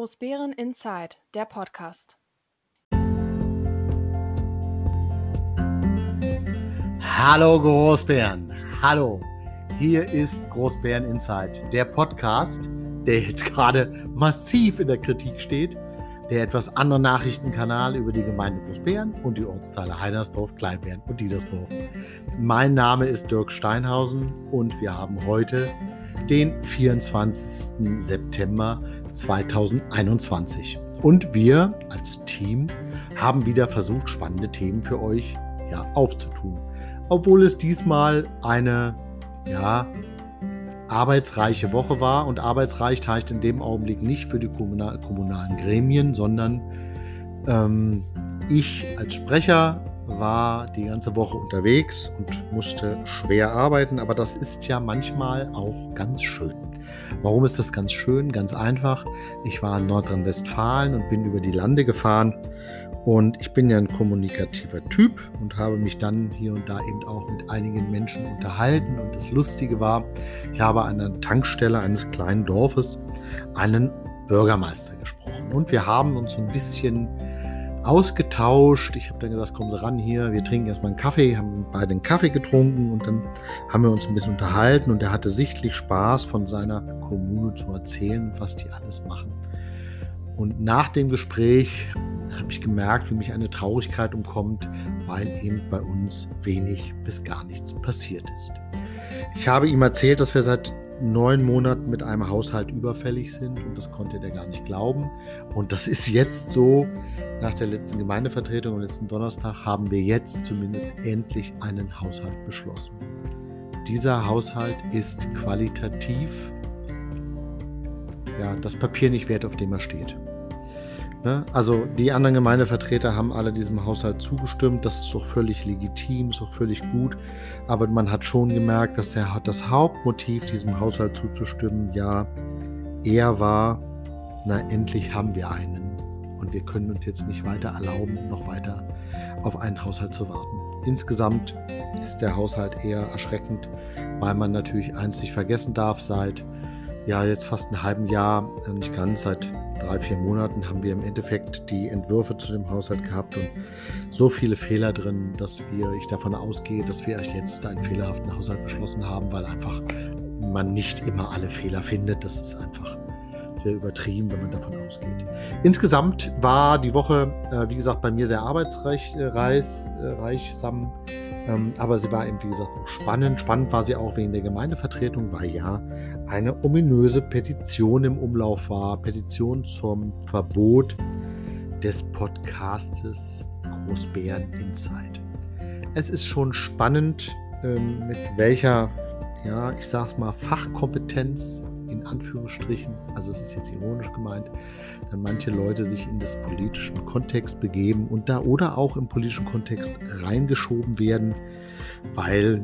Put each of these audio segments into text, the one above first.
Großbären Inside, der Podcast. Hallo Großbären, hallo, hier ist Großbären Inside, der Podcast, der jetzt gerade massiv in der Kritik steht, der etwas andere Nachrichtenkanal über die Gemeinde Großbären und die Ortsteile Heinersdorf, Kleinbären und Diedersdorf. Mein Name ist Dirk Steinhausen und wir haben heute den 24. September 2021. Und wir als Team haben wieder versucht, spannende Themen für euch aufzutun. Obwohl es diesmal eine arbeitsreiche Woche war. Und arbeitsreich heißt in dem Augenblick nicht für die kommunalen Gremien, sondern ich als Sprecher war die ganze Woche unterwegs und musste schwer arbeiten. Aber das ist ja manchmal auch ganz schön. Warum ist das ganz schön? Ganz einfach. Ich war in Nordrhein-Westfalen und bin über die Lande gefahren. Und ich bin ja ein kommunikativer Typ und habe mich dann hier und da eben auch mit einigen Menschen unterhalten. Und das Lustige war, ich habe an der Tankstelle eines kleinen Dorfes einen Bürgermeister gesprochen. Und wir haben uns so ein bisschen ausgetauscht. Ich habe dann gesagt, kommen Sie ran hier, wir trinken erstmal einen Kaffee, haben beide einen Kaffee getrunken und dann haben wir uns ein bisschen unterhalten. Und er hatte sichtlich Spaß, von seiner Kommune zu erzählen, was die alles machen. Und nach dem Gespräch habe ich gemerkt, wie mich eine Traurigkeit umkommt, weil eben bei uns wenig bis gar nichts passiert ist. Ich habe ihm erzählt, dass wir seit 9 Monaten mit einem Haushalt überfällig sind und das konnte er gar nicht glauben. Und das ist jetzt so, nach der letzten Gemeindevertretung am letzten Donnerstag haben wir jetzt zumindest endlich einen Haushalt beschlossen. Dieser Haushalt ist qualitativ das Papier nicht wert, auf dem er steht. Also die anderen Gemeindevertreter haben alle diesem Haushalt zugestimmt. Das ist auch völlig legitim, ist auch völlig gut. Aber man hat schon gemerkt, dass das Hauptmotiv, diesem Haushalt zuzustimmen, eher war, endlich haben wir einen. Und wir können uns jetzt nicht weiter erlauben, noch weiter auf einen Haushalt zu warten. Insgesamt ist der Haushalt eher erschreckend, weil man natürlich eins nicht vergessen darf, seit jetzt fast einem halben Jahr, nicht ganz, seit 3-4 Monaten haben wir im Endeffekt die Entwürfe zu dem Haushalt gehabt und so viele Fehler drin, dass ich davon ausgehe, dass wir jetzt einen fehlerhaften Haushalt beschlossen haben, weil einfach man nicht immer alle Fehler findet. Das ist einfach sehr übertrieben, wenn man davon ausgeht. Insgesamt war die Woche, wie gesagt, bei mir sehr arbeitsreichsam, aber sie war eben, wie gesagt, auch spannend. Spannend war sie auch wegen der Gemeindevertretung, weil eine ominöse Petition im Umlauf war. Petition zum Verbot des Podcastes Großbären Inside. Es ist schon spannend, mit welcher, ich sag's mal, Fachkompetenz, in Anführungsstrichen, also es ist jetzt ironisch gemeint, dann manche Leute sich in das politischen Kontext begeben und oder auch im politischen Kontext reingeschoben werden, weil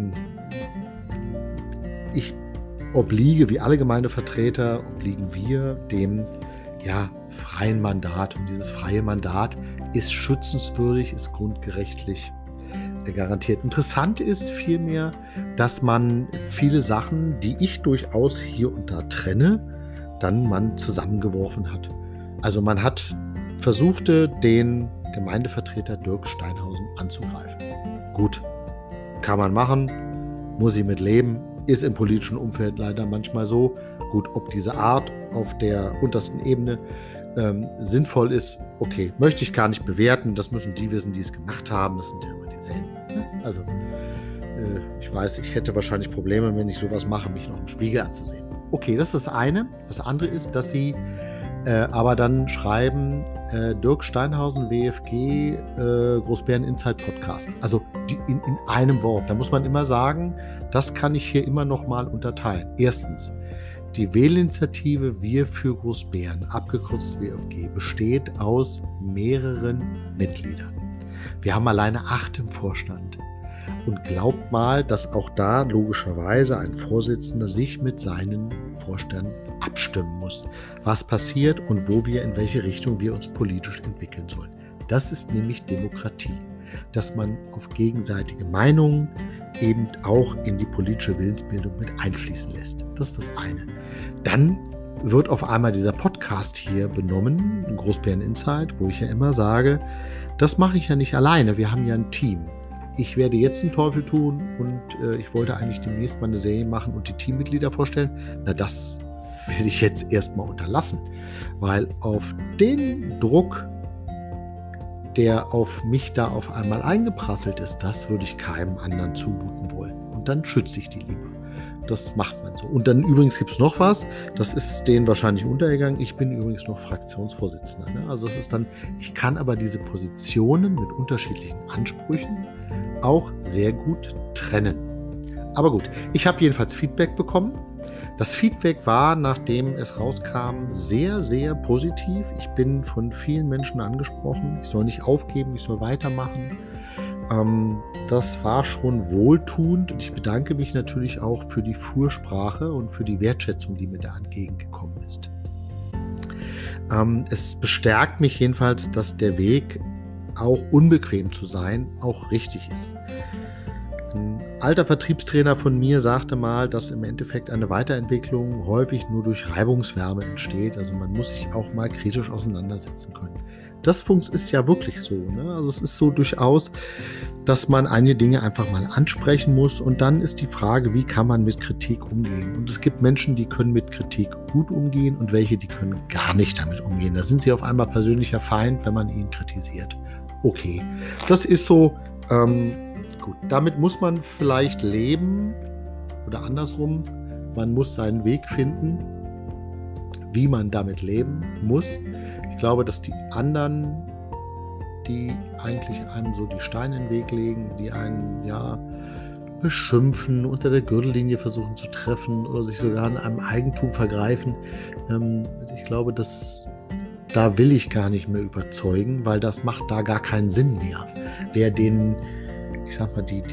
wie alle Gemeindevertreter, obliegen wir dem freien Mandat. Und dieses freie Mandat ist schützenswürdig, ist grundgerechtlich garantiert. Interessant ist vielmehr, dass man viele Sachen, die ich durchaus hier und da trenne, dann man zusammengeworfen hat. Also man versuchte, den Gemeindevertreter Dirk Steinhausen anzugreifen. Gut, kann man machen, muss ich mit leben, ist im politischen Umfeld leider manchmal so. Gut, ob diese Art auf der untersten Ebene sinnvoll ist, okay, möchte ich gar nicht bewerten. Das müssen die wissen, die es gemacht haben. Das sind ja immer dieselben. Also ich weiß, ich hätte wahrscheinlich Probleme, wenn ich sowas mache, mich noch im Spiegel anzusehen. Okay, das ist das eine. Das andere ist, dass sie aber dann schreiben, Dirk Steinhausen, WFG, Großbären Inside Podcast. Also in einem Wort. Da muss man immer sagen, das kann ich hier immer noch mal unterteilen. Erstens, die Wählinitiative Wir für Großbären, abgekürzt WFG, besteht aus mehreren Mitgliedern. Wir haben alleine 8 im Vorstand. Und glaubt mal, dass auch da logischerweise ein Vorsitzender sich mit seinen Vorständen abstimmen muss, was passiert und wo wir, in welche Richtung wir uns politisch entwickeln sollen. Das ist nämlich Demokratie, dass man auf gegenseitige Meinungen eben auch in die politische Willensbildung mit einfließen lässt. Das ist das eine. Dann wird auf einmal dieser Podcast hier benommen, Großbären Insight, wo ich ja immer sage, das mache ich ja nicht alleine, wir haben ja ein Team. Ich werde jetzt einen Teufel tun und ich wollte eigentlich demnächst mal eine Serie machen und die Teammitglieder vorstellen. Na, das werde ich jetzt erstmal unterlassen, weil auf den Druck, der auf mich da auf einmal eingeprasselt ist, das würde ich keinem anderen zumuten wollen. Und dann schütze ich die lieber. Das macht man so. Und dann übrigens gibt es noch was, das ist denen wahrscheinlich untergegangen. Ich bin übrigens noch Fraktionsvorsitzender. Ne? Also es ist dann, ich kann aber diese Positionen mit unterschiedlichen Ansprüchen auch sehr gut trennen. Aber gut, ich habe jedenfalls Feedback bekommen. Das Feedback war, nachdem es rauskam, sehr, sehr positiv. Ich bin von vielen Menschen angesprochen. Ich soll nicht aufgeben, ich soll weitermachen. Das war schon wohltuend und ich bedanke mich natürlich auch für die Fürsprache und für die Wertschätzung, die mir da entgegengekommen ist. Es bestärkt mich jedenfalls, dass der Weg, auch unbequem zu sein, auch richtig ist. Ein alter Vertriebstrainer von mir sagte mal, dass im Endeffekt eine Weiterentwicklung häufig nur durch Reibungswärme entsteht. Also man muss sich auch mal kritisch auseinandersetzen können. Das ist ja wirklich so. Ne? Also es ist so durchaus, dass man einige Dinge einfach mal ansprechen muss. Und dann ist die Frage, wie kann man mit Kritik umgehen? Und es gibt Menschen, die können mit Kritik gut umgehen und welche, die können gar nicht damit umgehen. Da sind sie auf einmal persönlicher Feind, wenn man ihn kritisiert. Okay, das ist so. Gut, damit muss man vielleicht leben oder andersrum, man muss seinen Weg finden, wie man damit leben muss. Ich glaube, dass die anderen, die eigentlich einem so die Steine in den Weg legen, die einen ja beschimpfen, unter der Gürtellinie versuchen zu treffen oder sich sogar an einem Eigentum vergreifen, ich glaube, da will ich gar nicht mehr überzeugen, weil das macht da gar keinen Sinn mehr. Wer den, ich sag mal, die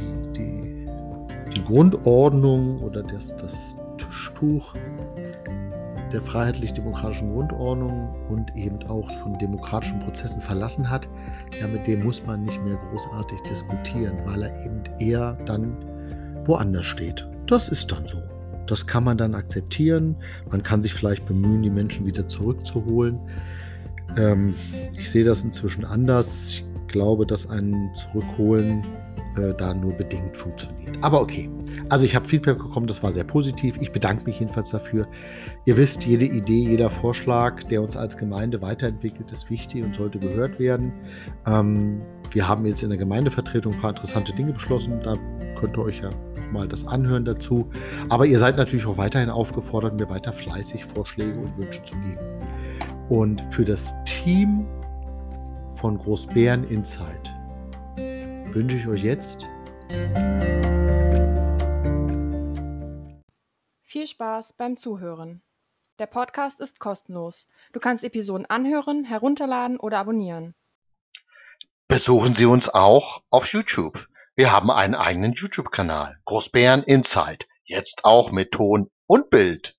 Grundordnung oder das Tischtuch der freiheitlich-demokratischen Grundordnung und eben auch von demokratischen Prozessen verlassen hat, ja, mit dem muss man nicht mehr großartig diskutieren, weil er eben eher dann woanders steht. Das ist dann so. Das kann man dann akzeptieren. Man kann sich vielleicht bemühen, die Menschen wieder zurückzuholen. Ich sehe das inzwischen anders. Ich glaube, dass ein Zurückholen da nur bedingt funktioniert. Aber okay, also ich habe Feedback bekommen, das war sehr positiv. Ich bedanke mich jedenfalls dafür. Ihr wisst, jede Idee, jeder Vorschlag, der uns als Gemeinde weiterentwickelt, ist wichtig und sollte gehört werden. Wir haben jetzt in der Gemeindevertretung ein paar interessante Dinge beschlossen. Da könnt ihr euch ja nochmal das anhören dazu. Aber ihr seid natürlich auch weiterhin aufgefordert, mir weiter fleißig Vorschläge und Wünsche zu geben. Und für das Team von Großbären Insight wünsche ich euch jetzt viel Spaß beim Zuhören. Der Podcast ist kostenlos. Du kannst Episoden anhören, herunterladen oder abonnieren. Besuchen Sie uns auch auf YouTube. Wir haben einen eigenen YouTube-Kanal, Großbären Insight, jetzt auch mit Ton und Bild.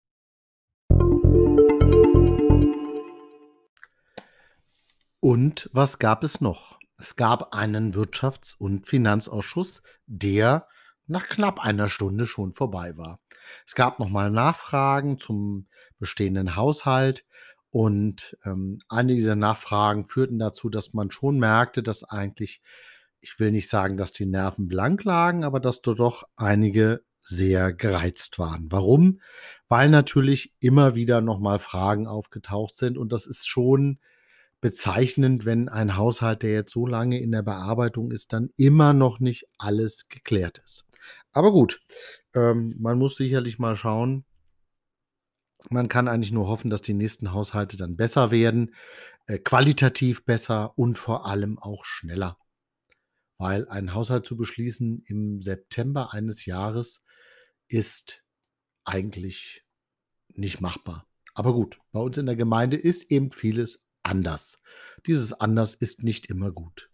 Und was gab es noch? Es gab einen Wirtschafts- und Finanzausschuss, der nach knapp einer Stunde schon vorbei war. Es gab nochmal Nachfragen zum bestehenden Haushalt und einige dieser Nachfragen führten dazu, dass man schon merkte, dass eigentlich, ich will nicht sagen, dass die Nerven blank lagen, aber dass dort doch einige sehr gereizt waren. Warum? Weil natürlich immer wieder nochmal Fragen aufgetaucht sind und das ist schon bezeichnend, wenn ein Haushalt, der jetzt so lange in der Bearbeitung ist, dann immer noch nicht alles geklärt ist. Aber gut, man muss sicherlich mal schauen. Man kann eigentlich nur hoffen, dass die nächsten Haushalte dann besser werden, qualitativ besser und vor allem auch schneller. Weil einen Haushalt zu beschließen im September eines Jahres ist eigentlich nicht machbar. Aber gut, bei uns in der Gemeinde ist eben vieles anders. Dieses anders ist nicht immer gut.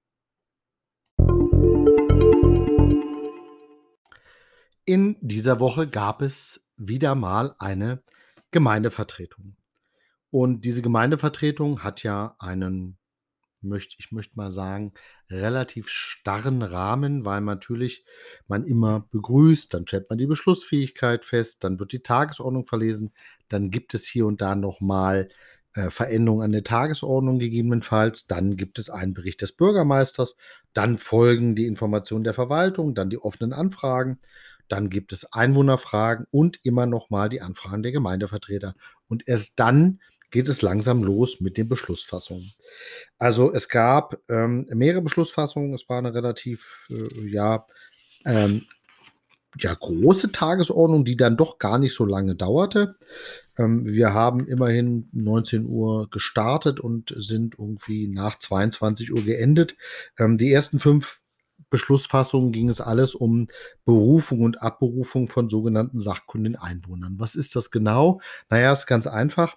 In dieser Woche gab es wieder mal eine Gemeindevertretung. Und diese Gemeindevertretung hat ja einen ich möchte mal sagen, relativ starren Rahmen, weil natürlich man immer begrüßt, dann stellt man die Beschlussfähigkeit fest, dann wird die Tagesordnung verlesen, dann gibt es hier und da noch mal Veränderungen an der Tagesordnung gegebenenfalls, dann gibt es einen Bericht des Bürgermeisters, dann folgen die Informationen der Verwaltung, dann die offenen Anfragen, dann gibt es Einwohnerfragen und immer noch mal die Anfragen der Gemeindevertreter. Und erst dann geht es langsam los mit den Beschlussfassungen. Also es gab mehrere Beschlussfassungen. Es war eine relativ ähm, große Tagesordnung, die dann doch gar nicht so lange dauerte. Wir haben immerhin 19 Uhr gestartet und sind irgendwie nach 22 Uhr geendet. Die ersten 5 Beschlussfassungen ging es alles um Berufung und Abberufung von sogenannten sachkundigen Einwohnern. Was ist das genau? Naja, ist ganz einfach.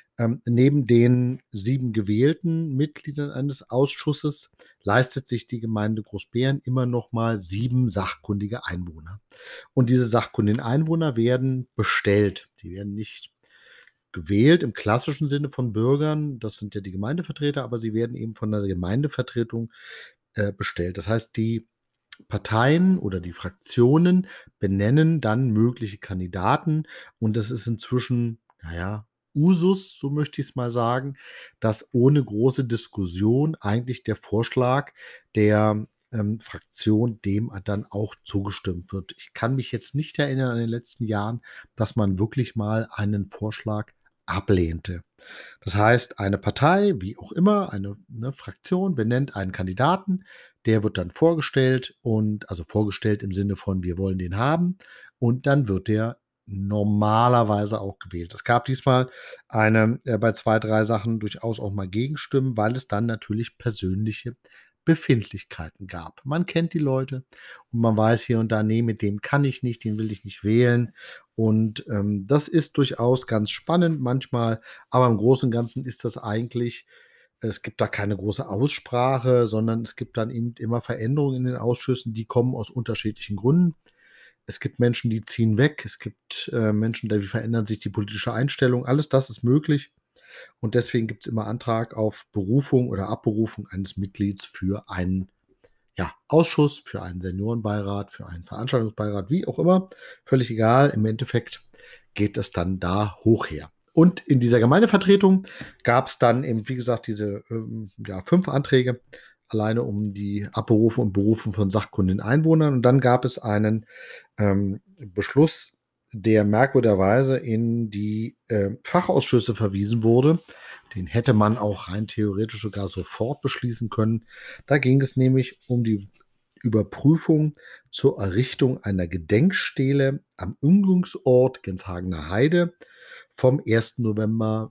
Neben den 7 gewählten Mitgliedern eines Ausschusses leistet sich die Gemeinde Großbeeren immer noch mal 7 sachkundige Einwohner. Und diese sachkundigen Einwohner werden bestellt. Die werden nicht gewählt im klassischen Sinne von Bürgern. Das sind ja die Gemeindevertreter, aber sie werden eben von der Gemeindevertretung bestellt. Das heißt, die Parteien oder die Fraktionen benennen dann mögliche Kandidaten und das ist inzwischen, naja, Usus, so möchte ich es mal sagen, dass ohne große Diskussion eigentlich der Vorschlag der Fraktion dem dann auch zugestimmt wird. Ich kann mich jetzt nicht erinnern an den letzten Jahren, dass man wirklich mal einen Vorschlag ablehnte. Das heißt, eine Partei, wie auch immer, eine Fraktion benennt einen Kandidaten, der wird dann vorgestellt und also vorgestellt im Sinne von, wir wollen den haben und dann wird der normalerweise auch gewählt. Es gab diesmal bei 2, 3 Sachen durchaus auch mal Gegenstimmen, weil es dann natürlich persönliche Befindlichkeiten gab. Man kennt die Leute und man weiß hier und da, nee, mit dem kann ich nicht, den will ich nicht wählen. Und das ist durchaus ganz spannend manchmal, aber im Großen und Ganzen ist das eigentlich, es gibt da keine große Aussprache, sondern es gibt dann eben immer Veränderungen in den Ausschüssen, die kommen aus unterschiedlichen Gründen. Es gibt Menschen, die ziehen weg, es gibt Menschen, da verändern sich die politische Einstellung, alles das ist möglich. Und deswegen gibt es immer Antrag auf Berufung oder Abberufung eines Mitglieds für einen Ausschuss, für einen Seniorenbeirat, für einen Veranstaltungsbeirat, wie auch immer. Völlig egal. Im Endeffekt geht es dann da hoch her. Und in dieser Gemeindevertretung gab es dann eben, wie gesagt, diese 5 Anträge alleine um die Abberufung und Berufung von sachkundigen Einwohnern. Und dann gab es einen Beschluss, der merkwürdigerweise in die Fachausschüsse verwiesen wurde. Den hätte man auch rein theoretisch sogar sofort beschließen können. Da ging es nämlich um die Überprüfung zur Errichtung einer Gedenkstele am Übungsort Genshagener Heide vom 1. November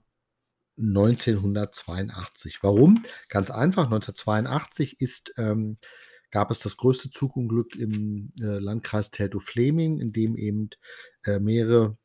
1982. Warum? Ganz einfach, 1982 gab es das größte Zugunglück im Landkreis Teltow-Fläming, in dem eben mehrere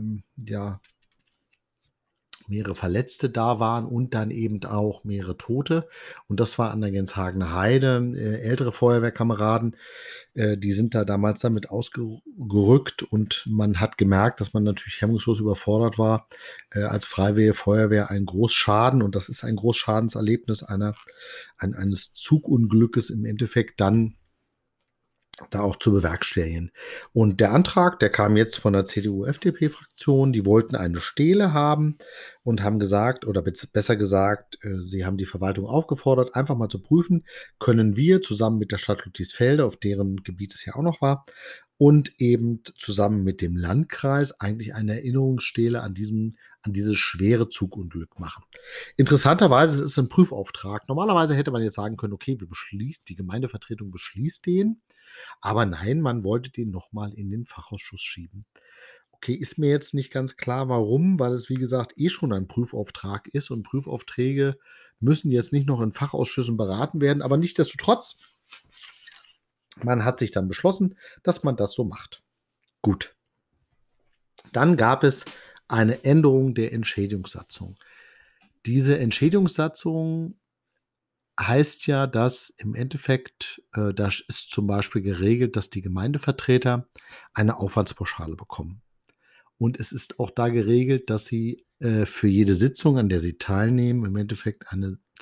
Verletzte da waren und dann eben auch mehrere Tote. Und das war an der Genshagener Heide. Ältere Feuerwehrkameraden, die sind da damals damit ausgerückt und man hat gemerkt, dass man natürlich hemmungslos überfordert war. Als Freiwillige Feuerwehr ein Großschaden und das ist ein Großschadenserlebnis eines Zugunglückes im Endeffekt dann da auch zu bewerkstelligen. Und der Antrag, der kam jetzt von der CDU-FDP-Fraktion, die wollten eine Stele haben und haben gesagt, oder besser gesagt, sie haben die Verwaltung aufgefordert, einfach mal zu prüfen, können wir zusammen mit der Stadt Ludwigsfelde, auf deren Gebiet es ja auch noch war, und eben zusammen mit dem Landkreis eigentlich eine Erinnerungsstele an dieses schwere Zugunglück machen. Interessanterweise ist es ein Prüfauftrag. Normalerweise hätte man jetzt sagen können, okay, die Gemeindevertretung beschließt den. Aber nein, man wollte den nochmal in den Fachausschuss schieben. Okay, ist mir jetzt nicht ganz klar, warum, weil es, wie gesagt, schon ein Prüfauftrag ist und Prüfaufträge müssen jetzt nicht noch in Fachausschüssen beraten werden, aber nichtsdestotrotz, man hat sich dann beschlossen, dass man das so macht. Gut. Dann gab es eine Änderung der Entschädigungssatzung. Diese Entschädigungssatzung heißt ja, dass im Endeffekt, da ist zum Beispiel geregelt, dass die Gemeindevertreter eine Aufwandspauschale bekommen. Und es ist auch da geregelt, dass sie für jede Sitzung, an der sie teilnehmen, im Endeffekt eine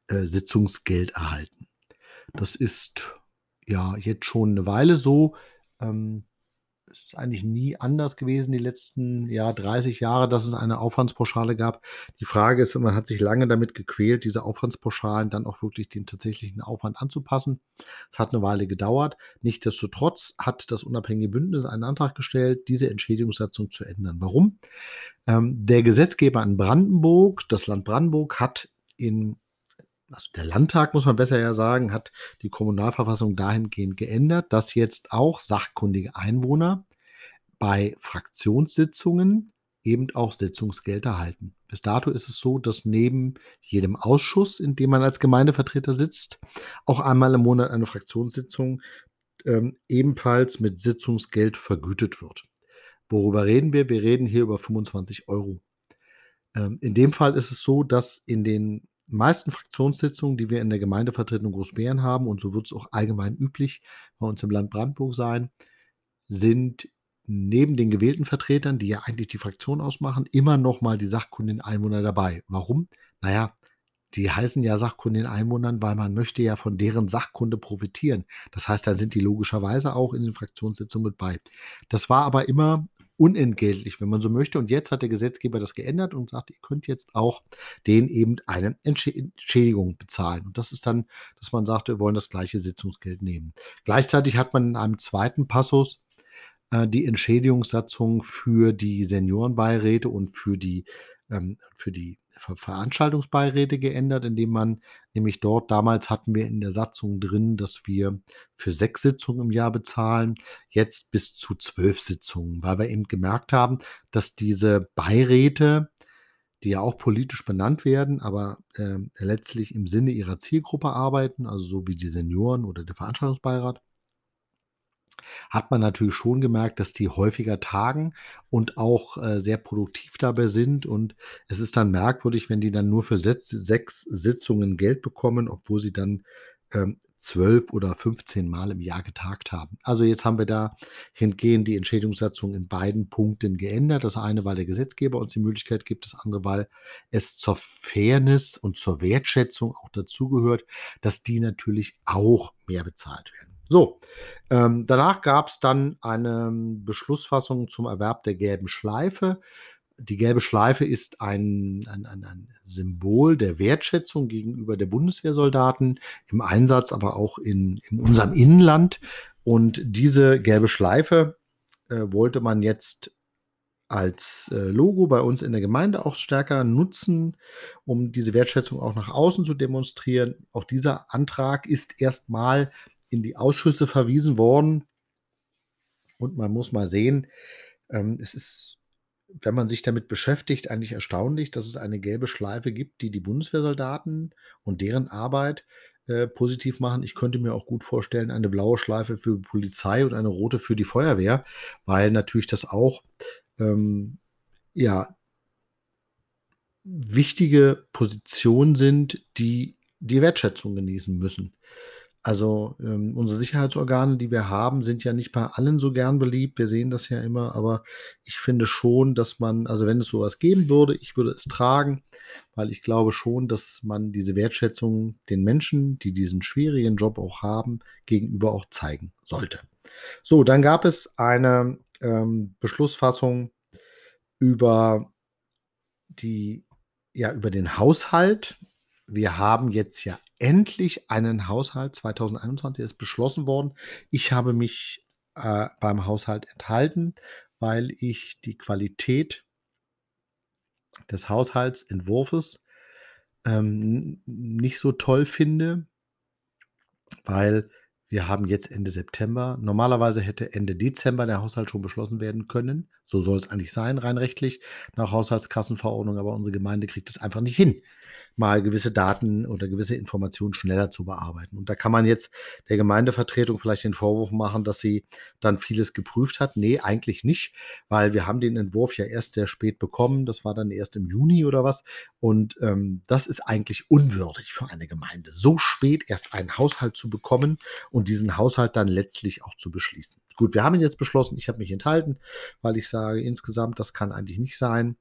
Sitzungsgeld erhalten. Das ist ja jetzt schon eine Weile so. Es ist eigentlich nie anders gewesen, die letzten 30 Jahre, dass es eine Aufwandspauschale gab. Die Frage ist, man hat sich lange damit gequält, diese Aufwandspauschalen dann auch wirklich dem tatsächlichen Aufwand anzupassen. Es hat eine Weile gedauert. Nichtsdestotrotz hat das unabhängige Bündnis einen Antrag gestellt, diese Entschädigungssatzung zu ändern. Warum? Der Gesetzgeber in Brandenburg, das Land Brandenburg, also der Landtag, muss man besser ja sagen, hat die Kommunalverfassung dahingehend geändert, dass jetzt auch sachkundige Einwohner bei Fraktionssitzungen eben auch Sitzungsgeld erhalten. Bis dato ist es so, dass neben jedem Ausschuss, in dem man als Gemeindevertreter sitzt, auch einmal im Monat eine Fraktionssitzung ebenfalls mit Sitzungsgeld vergütet wird. Worüber reden wir? Wir reden hier über 25 Euro. In dem Fall ist es so, dass in den meisten Fraktionssitzungen, die wir in der Gemeindevertretung Großbären haben, und so wird es auch allgemein üblich bei uns im Land Brandenburg sein, sind neben den gewählten Vertretern, die ja eigentlich die Fraktion ausmachen, immer noch mal die sachkundigen Einwohner dabei. Warum? Naja, die heißen ja sachkundigen Einwohnern, weil man möchte ja von deren Sachkunde profitieren. Das heißt, da sind die logischerweise auch in den Fraktionssitzungen mit bei. Das war aber immer unentgeltlich, wenn man so möchte. Und jetzt hat der Gesetzgeber das geändert und sagt, ihr könnt jetzt auch denen eben eine Entschädigung bezahlen. Und das ist dann, dass man sagt, wir wollen das gleiche Sitzungsgeld nehmen. Gleichzeitig hat man in einem zweiten Passus die Entschädigungssatzung für die Seniorenbeiräte und für die Veranstaltungsbeiräte geändert, indem man nämlich dort, damals hatten wir in der Satzung drin, dass wir für 6 Sitzungen im Jahr bezahlen, jetzt bis zu 12 Sitzungen, weil wir eben gemerkt haben, dass diese Beiräte, die ja auch politisch benannt werden, aber letztlich im Sinne ihrer Zielgruppe arbeiten, also so wie die Senioren oder der Veranstaltungsbeirat, hat man natürlich schon gemerkt, dass die häufiger tagen und auch sehr produktiv dabei sind. Und es ist dann merkwürdig, wenn die dann nur für 6 Sitzungen Geld bekommen, obwohl sie dann 12 oder 15 Mal im Jahr getagt haben. Also jetzt haben wir da hingehend die Entschädigungssatzung in beiden Punkten geändert. Das eine, weil der Gesetzgeber uns die Möglichkeit gibt, das andere, weil es zur Fairness und zur Wertschätzung auch dazugehört, dass die natürlich auch mehr bezahlt werden. So, danach gab es dann eine Beschlussfassung zum Erwerb der gelben Schleife. Die gelbe Schleife ist ein Symbol der Wertschätzung gegenüber der Bundeswehrsoldaten im Einsatz, aber auch in unserem Innenland. Und diese gelbe Schleife wollte man jetzt als Logo bei uns in der Gemeinde auch stärker nutzen, um diese Wertschätzung auch nach außen zu demonstrieren. Auch dieser Antrag ist erstmal in die Ausschüsse verwiesen worden. Und man muss mal sehen, es ist, wenn man sich damit beschäftigt, eigentlich erstaunlich, dass es eine gelbe Schleife gibt, die die Bundeswehrsoldaten und deren Arbeit positiv machen. Ich könnte mir auch gut vorstellen, eine blaue Schleife für die Polizei und eine rote für die Feuerwehr, weil natürlich das auch wichtige Positionen sind, die die Wertschätzung genießen müssen. Also unsere Sicherheitsorgane, die wir haben, sind ja nicht bei allen so gern beliebt. Wir sehen das ja immer, aber ich finde schon, dass man, also wenn es sowas geben würde, ich würde es tragen, weil ich glaube schon, dass man diese Wertschätzung den Menschen, die diesen schwierigen Job auch haben, gegenüber auch zeigen sollte. So, dann gab es eine Beschlussfassung über über den Haushalt. Wir haben jetzt ja endlich einen Haushalt. 2021 ist beschlossen worden. Ich habe mich beim Haushalt enthalten, weil ich die Qualität des Haushaltsentwurfs nicht so toll finde, weil wir haben jetzt Ende September. Normalerweise hätte Ende Dezember der Haushalt schon beschlossen werden können. So soll es eigentlich sein, rein rechtlich, nach Haushaltskassenverordnung. Aber unsere Gemeinde kriegt es einfach nicht hin, mal gewisse Daten oder gewisse Informationen schneller zu bearbeiten. Und da kann man jetzt der Gemeindevertretung vielleicht den Vorwurf machen, dass sie dann vieles geprüft hat. Nee, eigentlich nicht, weil wir haben den Entwurf ja erst sehr spät bekommen. Das war dann erst im Juni oder was. Und das ist eigentlich unwürdig für eine Gemeinde, so spät erst einen Haushalt zu bekommen und diesen Haushalt dann letztlich auch zu beschließen. Gut, wir haben ihn jetzt beschlossen. Ich habe mich enthalten, weil ich sage, insgesamt, das kann eigentlich nicht sein.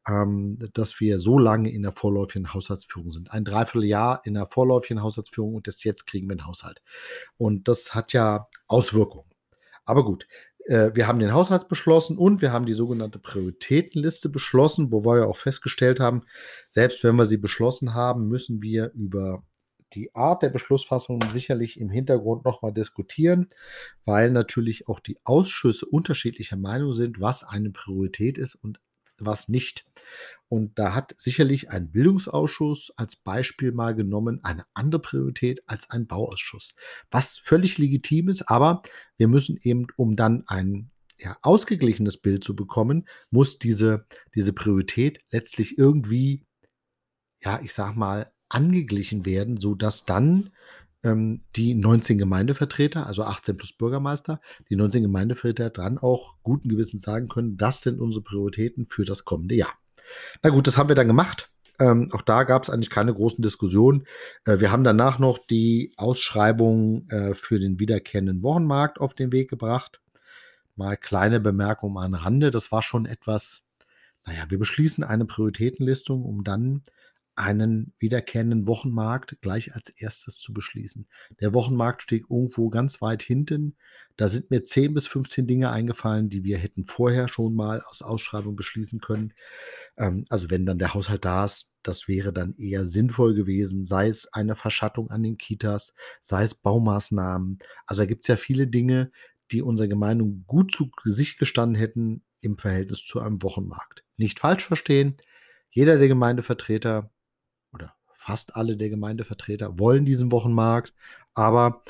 dass wir so lange in der vorläufigen Haushaltsführung sind. Ein Dreivierteljahr in der vorläufigen Haushaltsführung und erst jetzt kriegen wir einen Haushalt. Und das hat ja Auswirkungen. Aber gut, wir haben den Haushalt beschlossen und wir haben die sogenannte Prioritätenliste beschlossen, wo wir ja auch festgestellt haben, selbst wenn wir sie beschlossen haben, müssen wir über die Art der Beschlussfassung sicherlich im Hintergrund nochmal diskutieren, weil natürlich auch die Ausschüsse unterschiedlicher Meinung sind, was eine Priorität ist und was nicht. Und da hat sicherlich ein Bildungsausschuss als Beispiel mal genommen eine andere Priorität als ein Bauausschuss, was völlig legitim ist, aber wir müssen eben, um dann ein ausgeglichenes Bild zu bekommen, muss diese Priorität letztlich irgendwie, ich sag mal, angeglichen werden, sodass dann die 19 Gemeindevertreter, also 18 plus Bürgermeister, die 19 Gemeindevertreter dann auch guten Gewissens sagen können, das sind unsere Prioritäten für das kommende Jahr. Na gut, das haben wir dann gemacht. Auch da gab es eigentlich keine großen Diskussionen. Wir haben danach noch die Ausschreibung für den wiederkehrenden Wochenmarkt auf den Weg gebracht. Mal kleine Bemerkung am Rande. Das war schon etwas, wir beschließen eine Prioritätenlistung, um dann einen wiederkehrenden Wochenmarkt gleich als erstes zu beschließen. Der Wochenmarkt steht irgendwo ganz weit hinten. Da sind mir 10 bis 15 Dinge eingefallen, die wir hätten vorher schon mal aus Ausschreibung beschließen können. Also wenn dann der Haushalt da ist, das wäre dann eher sinnvoll gewesen, sei es eine Verschattung an den Kitas, sei es Baumaßnahmen. Also da gibt es ja viele Dinge, die unserer Gemeinde gut zu Gesicht gestanden hätten im Verhältnis zu einem Wochenmarkt. Nicht falsch verstehen, jeder der Gemeindevertreter oder fast alle der Gemeindevertreter wollen diesen Wochenmarkt, aber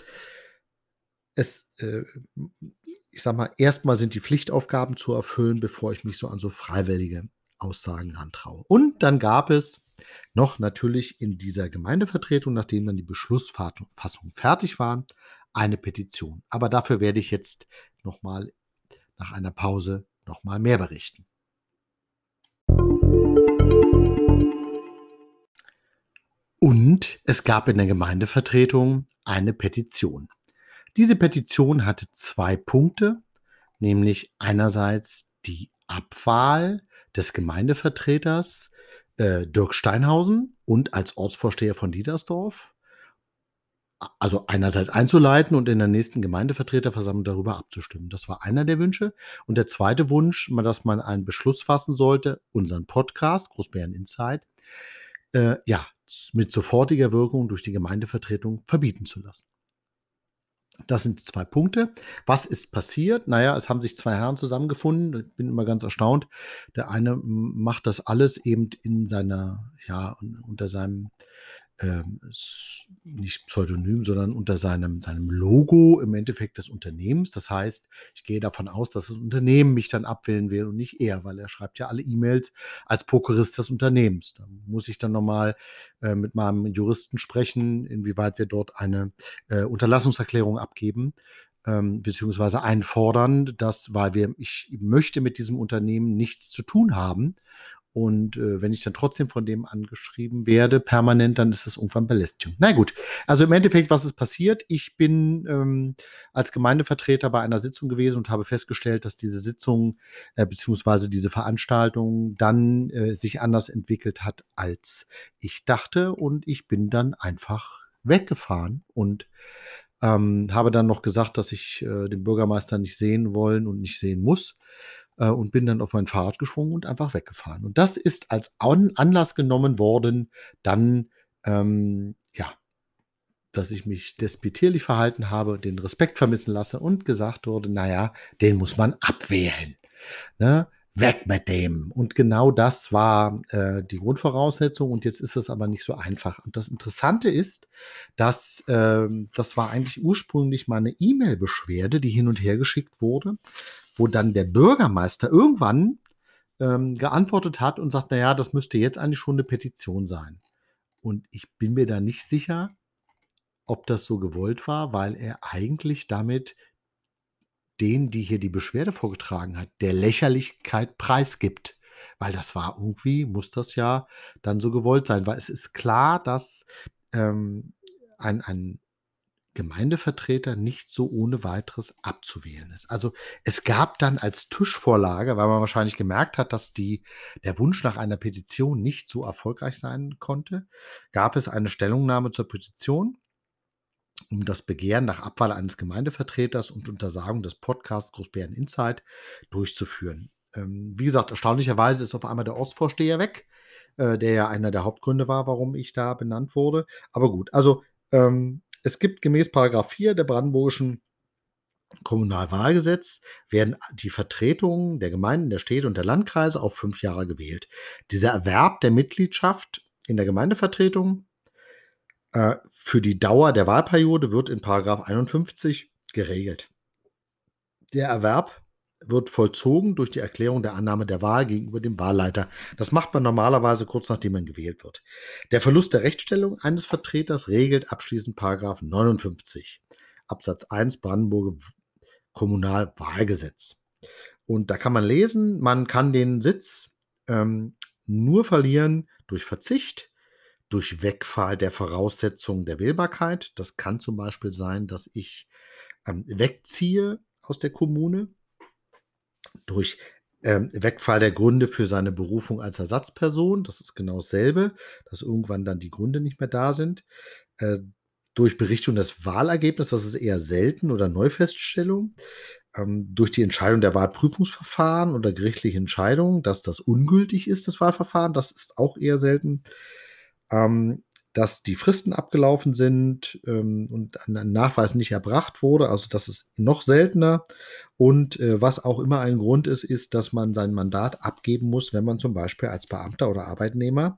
ich sag mal, erstmal sind die Pflichtaufgaben zu erfüllen, bevor ich mich so an so freiwillige Aussagen rantraue. Und dann gab es noch natürlich in dieser Gemeindevertretung, nachdem dann die Beschlussfassung fertig war, eine Petition. Aber dafür werde ich jetzt nochmal nach einer Pause nochmal mehr berichten. Und es gab in der Gemeindevertretung eine Petition. Diese Petition hatte 2 Punkte, nämlich einerseits die Abwahl des Gemeindevertreters Dirk Steinhausen und als Ortsvorsteher von Diedersdorf, also einerseits einzuleiten und in der nächsten Gemeindevertreterversammlung darüber abzustimmen. Das war einer der Wünsche. Und der zweite Wunsch, dass man einen Beschluss fassen sollte, unseren Podcast, Großbären Insight, mit sofortiger Wirkung durch die Gemeindevertretung verbieten zu lassen. Das sind die 2 Punkte. Was ist passiert? Es haben sich 2 Herren zusammengefunden. Ich bin immer ganz erstaunt. Der eine macht das alles eben in seiner, unter seinem, nicht Pseudonym, sondern unter seinem Logo im Endeffekt des Unternehmens. Das heißt, ich gehe davon aus, dass das Unternehmen mich dann abwählen will und nicht er, weil er schreibt ja alle E-Mails als Prokurist des Unternehmens. Da muss ich dann nochmal mit meinem Juristen sprechen, inwieweit wir dort eine Unterlassungserklärung abgeben, beziehungsweise einfordern, weil ich möchte mit diesem Unternehmen nichts zu tun haben. Und wenn ich dann trotzdem von dem angeschrieben werde, permanent, dann ist das irgendwann Belästigung. Na gut, also im Endeffekt, was ist passiert? Ich bin als Gemeindevertreter bei einer Sitzung gewesen und habe festgestellt, dass diese Sitzung beziehungsweise diese Veranstaltung dann sich anders entwickelt hat, als ich dachte. Und ich bin dann einfach weggefahren und habe dann noch gesagt, dass ich den Bürgermeister nicht sehen wollen und nicht sehen muss. Und bin dann auf mein Fahrrad geschwungen und einfach weggefahren. Und das ist als Anlass genommen worden, dann, dass ich mich despektierlich verhalten habe, den Respekt vermissen lasse und gesagt wurde, den muss man abwählen. Ne? Weg mit dem. Und genau das war die Grundvoraussetzung. Und jetzt ist es aber nicht so einfach. Und das Interessante ist, dass das war eigentlich ursprünglich mal eine E-Mail-Beschwerde, die hin und her geschickt wurde, wo dann der Bürgermeister irgendwann geantwortet hat und sagt, das müsste jetzt eigentlich schon eine Petition sein. Und ich bin mir da nicht sicher, ob das so gewollt war, weil er eigentlich damit den, die hier die Beschwerde vorgetragen hat, der Lächerlichkeit preisgibt. Weil das war irgendwie, muss das ja dann so gewollt sein, weil es ist klar, dass ein Gemeindevertreter nicht so ohne weiteres abzuwählen ist. Also es gab dann als Tischvorlage, weil man wahrscheinlich gemerkt hat, dass der Wunsch nach einer Petition nicht so erfolgreich sein konnte, gab es eine Stellungnahme zur Petition, um das Begehren nach Abwahl eines Gemeindevertreters und Untersagung des Podcasts Großbären Insight durchzuführen. Wie gesagt, erstaunlicherweise ist auf einmal der Ortsvorsteher weg, der ja einer der Hauptgründe war, warum ich da benannt wurde. Aber gut, also es gibt gemäß Paragraph 4 der brandenburgischen Kommunalwahlgesetz werden die Vertretungen der Gemeinden, der Städte und der Landkreise auf 5 Jahre gewählt. Dieser Erwerb der Mitgliedschaft in der Gemeindevertretung für die Dauer der Wahlperiode wird in Paragraph 51 geregelt. Der Erwerb wird vollzogen durch die Erklärung der Annahme der Wahl gegenüber dem Wahlleiter. Das macht man normalerweise kurz nachdem man gewählt wird. Der Verlust der Rechtsstellung eines Vertreters regelt abschließend Paragraph 59 Absatz 1 Brandenburger Kommunalwahlgesetz. Und da kann man lesen, man kann den Sitz nur verlieren durch Verzicht, durch Wegfall der Voraussetzungen der Wählbarkeit. Das kann zum Beispiel sein, dass ich wegziehe aus der Kommune, durch Wegfall der Gründe für seine Berufung als Ersatzperson. Das ist genau dasselbe, dass irgendwann dann die Gründe nicht mehr da sind. Durch Berichtigung des Wahlergebnisses, das ist eher selten, oder Neufeststellung. Durch die Entscheidung der Wahlprüfungsverfahren oder gerichtliche Entscheidung, dass das ungültig ist, das Wahlverfahren, das ist auch eher selten. Dass die Fristen abgelaufen sind und ein Nachweis nicht erbracht wurde, also das ist noch seltener. Und was auch immer ein Grund ist, ist, dass man sein Mandat abgeben muss, wenn man zum Beispiel als Beamter oder Arbeitnehmer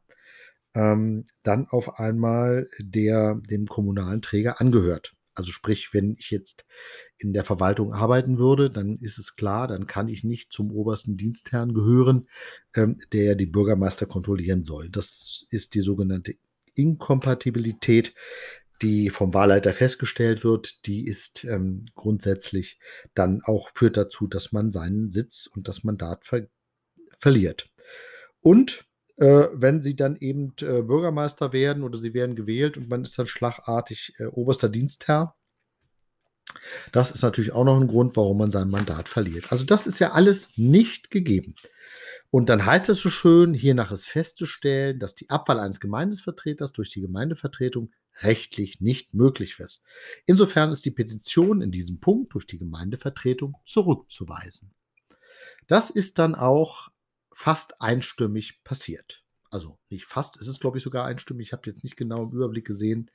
dann auf einmal dem kommunalen Träger angehört. Also sprich, wenn ich jetzt in der Verwaltung arbeiten würde, dann ist es klar, dann kann ich nicht zum obersten Dienstherrn gehören, der die Bürgermeister kontrollieren soll. Das ist die sogenannte Inkompatibilität, die vom Wahlleiter festgestellt wird. Die ist grundsätzlich dann auch führt dazu, dass man seinen Sitz und das Mandat verliert. Und wenn sie dann eben Bürgermeister werden oder sie werden gewählt und man ist dann schlagartig oberster Dienstherr, das ist natürlich auch noch ein Grund, warum man sein Mandat verliert. Also das ist ja alles nicht gegeben. Und dann heißt es so schön, hiernach ist festzustellen, dass die Abwahl eines Gemeindevertreters durch die Gemeindevertretung rechtlich nicht möglich ist. Insofern ist die Petition in diesem Punkt durch die Gemeindevertretung zurückzuweisen. Das ist dann auch fast einstimmig passiert. Also nicht fast, es ist glaube ich sogar einstimmig. Ich habe jetzt nicht genau im Überblick gesehen,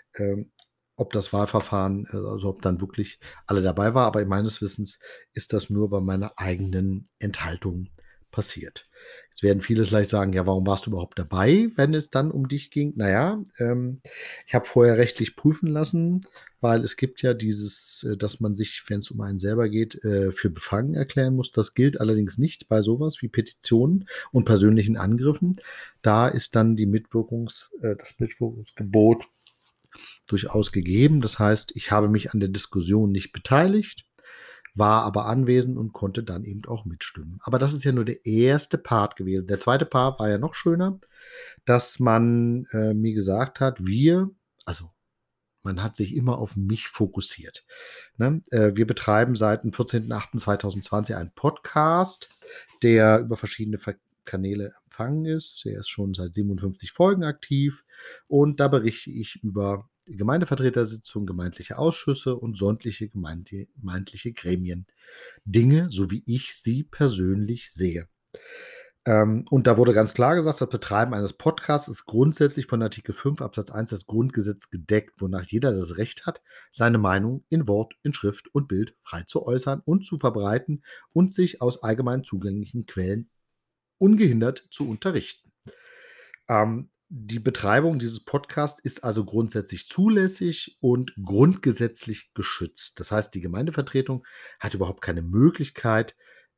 ob das Wahlverfahren, also ob dann wirklich alle dabei war, aber meines Wissens ist das nur bei meiner eigenen Enthaltung passiert. Jetzt werden viele vielleicht sagen, ja, warum warst du überhaupt dabei, wenn es dann um dich ging? Naja, ich habe vorher rechtlich prüfen lassen, weil es gibt ja dieses, dass man sich, wenn es um einen selber geht, für befangen erklären muss. Das gilt allerdings nicht bei sowas wie Petitionen und persönlichen Angriffen. Da ist dann das Mitwirkungsgebot durchaus gegeben. Das heißt, ich habe mich an der Diskussion nicht beteiligt, war aber anwesend und konnte dann eben auch mitstimmen. Aber das ist ja nur der erste Part gewesen. Der zweite Part war ja noch schöner, dass man mir gesagt hat, also man hat sich immer auf mich fokussiert. Ne? Wir betreiben seit dem 14.08.2020 einen Podcast, der über verschiedene Kanäle empfangen ist. Er ist schon seit 57 Folgen aktiv und da berichte ich über Gemeindevertretersitzungen, gemeindliche Ausschüsse und sämtliche gemeindliche Gremien. Dinge, so wie ich sie persönlich sehe. Und da wurde ganz klar gesagt, das Betreiben eines Podcasts ist grundsätzlich von Artikel 5 Absatz 1 des Grundgesetzes gedeckt, wonach jeder das Recht hat, seine Meinung in Wort, in Schrift und Bild frei zu äußern und zu verbreiten und sich aus allgemein zugänglichen Quellen ungehindert zu unterrichten. Die Betreibung dieses Podcasts ist also grundsätzlich zulässig und grundgesetzlich geschützt. Das heißt, die Gemeindevertretung hat überhaupt keine Möglichkeit,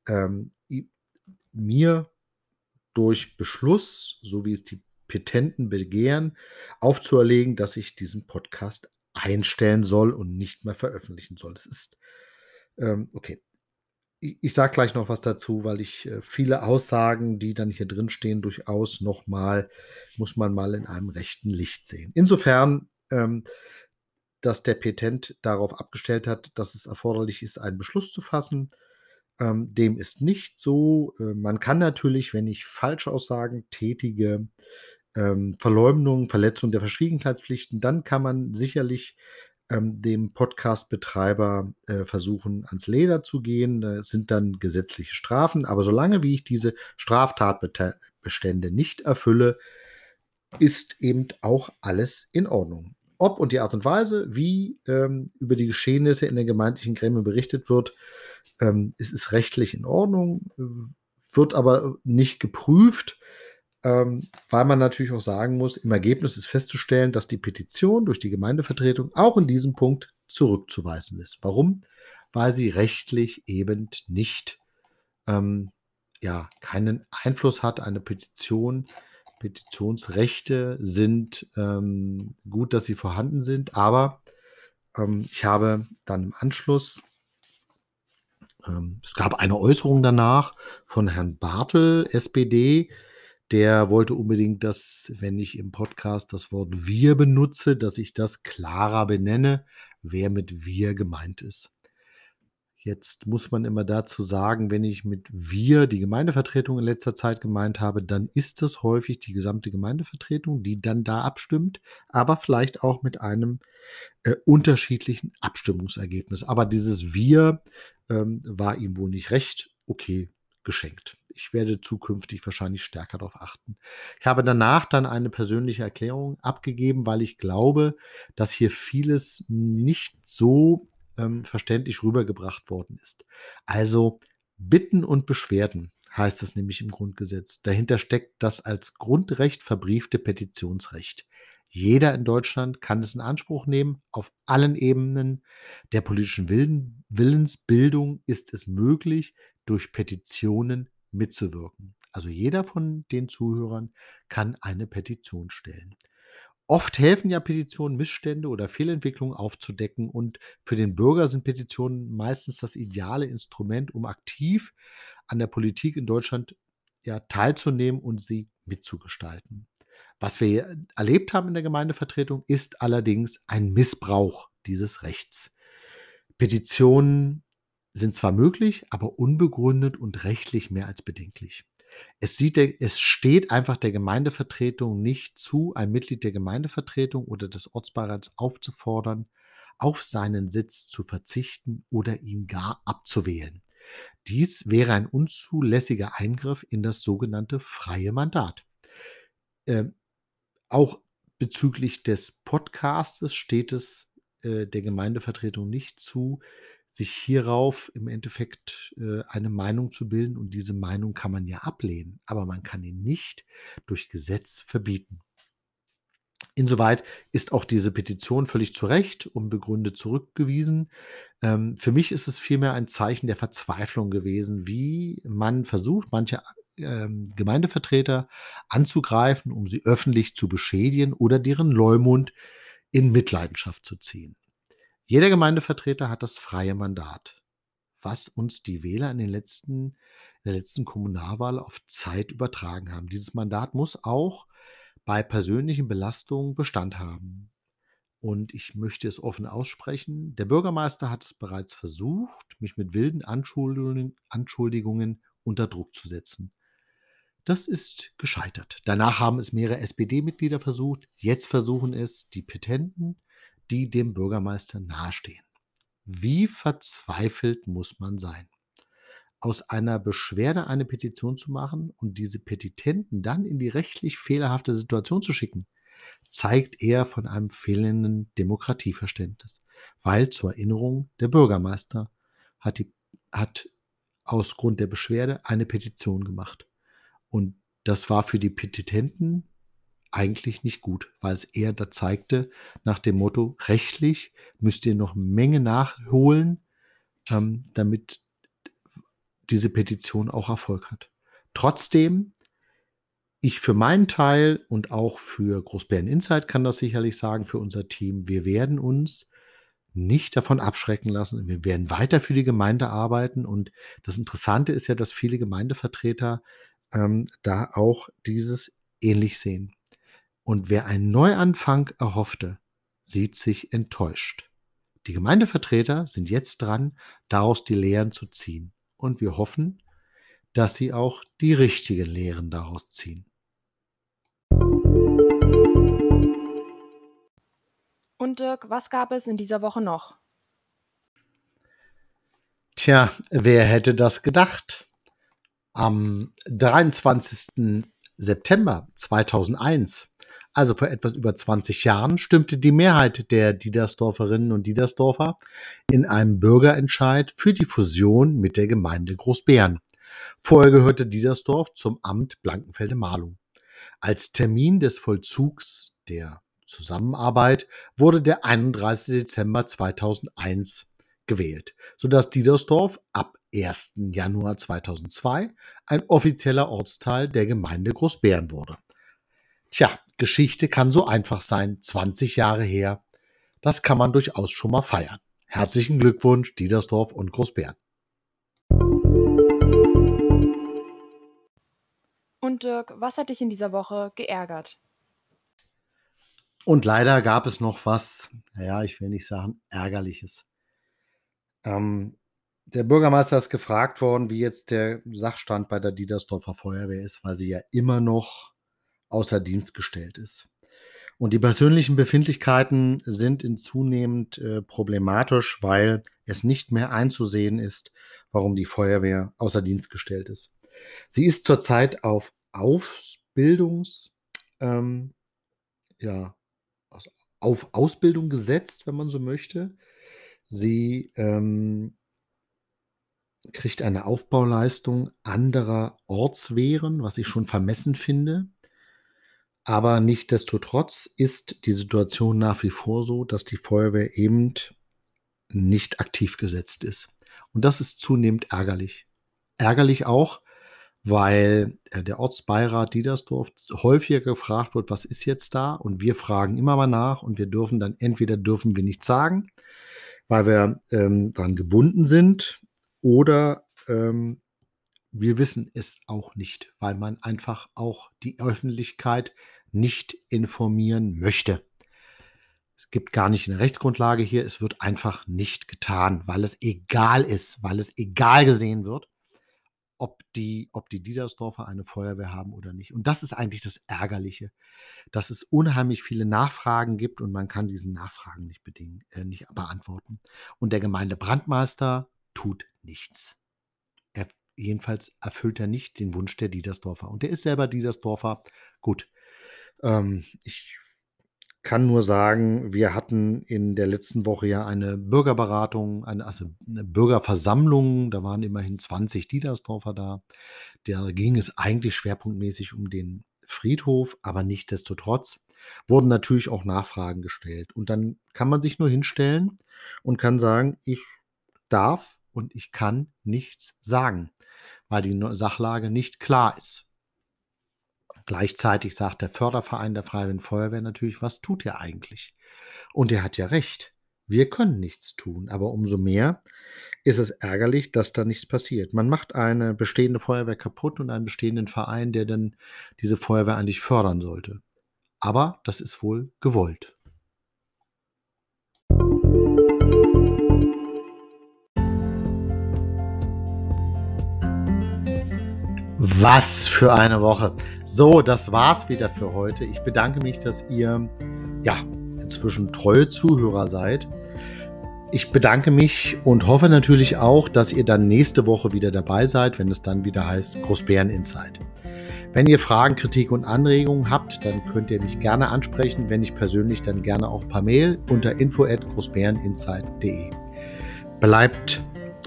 mir durch Beschluss, so wie es die Petenten begehren, aufzuerlegen, dass ich diesen Podcast einstellen soll und nicht mehr veröffentlichen soll. Das ist okay. Ich sage gleich noch was dazu, weil ich viele Aussagen, die dann hier drin stehen, durchaus muss man mal in einem rechten Licht sehen. Insofern, dass der Petent darauf abgestellt hat, dass es erforderlich ist, einen Beschluss zu fassen. Dem ist nicht so. Man kann natürlich, wenn ich Falschaussagen tätige, Verleumdung, Verletzung der Verschwiegenheitspflichten, dann kann man sicherlich dem Podcast-Betreiber versuchen, ans Leder zu gehen. Das sind dann gesetzliche Strafen. Aber solange wie ich diese Straftatbestände nicht erfülle, ist eben auch alles in Ordnung. Ob und die Art und Weise, wie über die Geschehnisse in den gemeindlichen Gremien berichtet wird, ist rechtlich in Ordnung, wird aber nicht geprüft, weil man natürlich auch sagen muss, im Ergebnis ist festzustellen, dass die Petition durch die Gemeindevertretung auch in diesem Punkt zurückzuweisen ist. Warum? Weil sie rechtlich eben nicht keinen Einfluss hat. Eine Petitionsrechte sind gut, dass sie vorhanden sind, aber ich habe dann im Anschluss, es gab eine Äußerung danach von Herrn Bartel, SPD, der wollte unbedingt, dass, wenn ich im Podcast das Wort wir benutze, dass ich das klarer benenne, wer mit wir gemeint ist. Jetzt muss man immer dazu sagen, wenn ich mit wir die Gemeindevertretung in letzter Zeit gemeint habe, dann ist das häufig die gesamte Gemeindevertretung, die dann da abstimmt, aber vielleicht auch mit einem unterschiedlichen Abstimmungsergebnis. Aber dieses wir war ihm wohl nicht recht. Okay, geschenkt. Ich werde zukünftig wahrscheinlich stärker darauf achten. Ich habe danach dann eine persönliche Erklärung abgegeben, weil ich glaube, dass hier vieles nicht so verständlich rübergebracht worden ist. Also Bitten und Beschwerden heißt es nämlich im Grundgesetz. Dahinter steckt das als Grundrecht verbriefte Petitionsrecht. Jeder in Deutschland kann es in Anspruch nehmen, auf allen Ebenen der politischen Willensbildung ist es möglich, durch Petitionen mitzuwirken. Also jeder von den Zuhörern kann eine Petition stellen. Oft helfen ja Petitionen, Missstände oder Fehlentwicklungen aufzudecken, und für den Bürger sind Petitionen meistens das ideale Instrument, um aktiv an der Politik in Deutschland teilzunehmen und sie mitzugestalten. Was wir erlebt haben in der Gemeindevertretung, ist allerdings ein Missbrauch dieses Rechts. Petitionen sind zwar möglich, aber unbegründet und rechtlich mehr als bedenklich. Es steht einfach der Gemeindevertretung nicht zu, ein Mitglied der Gemeindevertretung oder des Ortsbeirats aufzufordern, auf seinen Sitz zu verzichten oder ihn gar abzuwählen. Dies wäre ein unzulässiger Eingriff in das sogenannte freie Mandat. Auch bezüglich des Podcastes steht es der Gemeindevertretung nicht zu, sich hierauf im Endeffekt eine Meinung zu bilden, und diese Meinung kann man ja ablehnen, aber man kann ihn nicht durch Gesetz verbieten. Insoweit ist auch diese Petition völlig zu Recht und begründet zurückgewiesen. Für mich ist es vielmehr ein Zeichen der Verzweiflung gewesen, wie man versucht, manche Gemeindevertreter anzugreifen, um sie öffentlich zu beschädigen oder deren Leumund in Mitleidenschaft zu ziehen. Jeder Gemeindevertreter hat das freie Mandat, was uns die Wähler in der letzten Kommunalwahl auf Zeit übertragen haben. Dieses Mandat muss auch bei persönlichen Belastungen Bestand haben. Und ich möchte es offen aussprechen, der Bürgermeister hat es bereits versucht, mich mit wilden Anschuldigungen unter Druck zu setzen. Das ist gescheitert. Danach haben es mehrere SPD-Mitglieder versucht. Jetzt versuchen es die Petenten, die dem Bürgermeister nahestehen. Wie verzweifelt muss man sein? Aus einer Beschwerde eine Petition zu machen und diese Petitenten dann in die rechtlich fehlerhafte Situation zu schicken, zeigt eher von einem fehlenden Demokratieverständnis. Weil, zur Erinnerung, der Bürgermeister hat aus Grund der Beschwerde eine Petition gemacht. Und das war für die Petitenten eigentlich nicht gut, weil es eher da zeigte, nach dem Motto, rechtlich müsst ihr noch eine Menge nachholen, damit diese Petition auch Erfolg hat. Trotzdem, ich für meinen Teil und auch für Großbären Insight kann das sicherlich sagen, für unser Team, wir werden uns nicht davon abschrecken lassen. Wir werden weiter für die Gemeinde arbeiten, und das Interessante ist ja, dass viele Gemeindevertreter da auch dieses ähnlich sehen. Und wer einen Neuanfang erhoffte, sieht sich enttäuscht. Die Gemeindevertreter sind jetzt dran, daraus die Lehren zu ziehen. Und wir hoffen, dass sie auch die richtigen Lehren daraus ziehen. Und Dirk, was gab es in dieser Woche noch? Tja, wer hätte das gedacht? Am 23. September 2001, also vor etwas über 20 Jahren, stimmte die Mehrheit der Diedersdorferinnen und Diedersdorfer in einem Bürgerentscheid für die Fusion mit der Gemeinde Großbeeren. Vorher gehörte Diedersdorf zum Amt Blankenfelde-Marlow. Als Termin des Vollzugs der Zusammenarbeit wurde der 31. Dezember 2001 gewählt, sodass Diedersdorf ab 1. Januar 2002 ein offizieller Ortsteil der Gemeinde Großbeeren wurde. Tja, Geschichte kann so einfach sein, 20 Jahre her. Das kann man durchaus schon mal feiern. Herzlichen Glückwunsch, Diedersdorf und Großbeeren. Und Dirk, was hat dich in dieser Woche geärgert? Und leider gab es noch was, ich will nicht sagen Ärgerliches. Der Bürgermeister ist gefragt worden, wie jetzt der Sachstand bei der Diedersdorfer Feuerwehr ist, weil sie ja immer noch außer Dienst gestellt ist. Und die persönlichen Befindlichkeiten sind zunehmend problematisch, weil es nicht mehr einzusehen ist, warum die Feuerwehr außer Dienst gestellt ist. Sie ist zurzeit auf auf Ausbildung gesetzt, wenn man so möchte. Sie kriegt eine Aufbauleistung anderer Ortswehren, was ich schon vermessen finde. Aber nichtsdestotrotz ist die Situation nach wie vor so, dass die Feuerwehr eben nicht aktiv gesetzt ist. Und das ist zunehmend ärgerlich. Ärgerlich auch, weil der Ortsbeirat Diedersdorf häufiger gefragt wird, was ist jetzt da? Und wir fragen immer mal nach und wir dürfen dann entweder nichts sagen, weil wir dran gebunden sind, oder wir wissen es auch nicht, weil man einfach auch die Öffentlichkeit nicht informieren möchte. Es gibt gar nicht eine Rechtsgrundlage hier, es wird einfach nicht getan, weil es egal ist, weil es egal gesehen wird, ob die Diedersdorfer eine Feuerwehr haben oder nicht. Und das ist eigentlich das Ärgerliche, dass es unheimlich viele Nachfragen gibt und man kann diesen Nachfragen nicht beantworten. Und der Gemeindebrandmeister tut nichts. Jedenfalls erfüllt er nicht den Wunsch der Diedersdorfer. Und er ist selber Diedersdorfer. Gut, ich kann nur sagen, wir hatten in der letzten Woche ja eine Bürgerberatung, eine Bürgerversammlung. Da waren immerhin 20 Diedersdorfer da. Da ging es eigentlich schwerpunktmäßig um den Friedhof, aber nichtsdestotrotz wurden natürlich auch Nachfragen gestellt. Und dann kann man sich nur hinstellen und kann sagen, ich darf und ich kann nichts sagen, weil die Sachlage nicht klar ist. Gleichzeitig sagt der Förderverein der Freiwilligen Feuerwehr natürlich, was tut er eigentlich? Und er hat ja recht. Wir können nichts tun, aber umso mehr ist es ärgerlich, dass da nichts passiert. Man macht eine bestehende Feuerwehr kaputt und einen bestehenden Verein, der dann diese Feuerwehr eigentlich fördern sollte. Aber das ist wohl gewollt. Was für eine Woche. So, das war's wieder für heute. Ich bedanke mich, dass ihr inzwischen treue Zuhörer seid. Ich bedanke mich und hoffe natürlich auch, dass ihr dann nächste Woche wieder dabei seid, wenn es dann wieder heißt Großbeeren Insight. Wenn ihr Fragen, Kritik und Anregungen habt, dann könnt ihr mich gerne ansprechen, wenn nicht persönlich, dann gerne auch per Mail unter info@großbeereninsight.de. Bleibt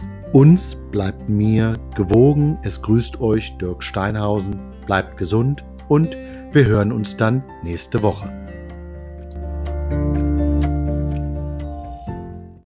mir gewogen. Es grüßt euch Dirk Steinhausen. Bleibt gesund und wir hören uns dann nächste Woche.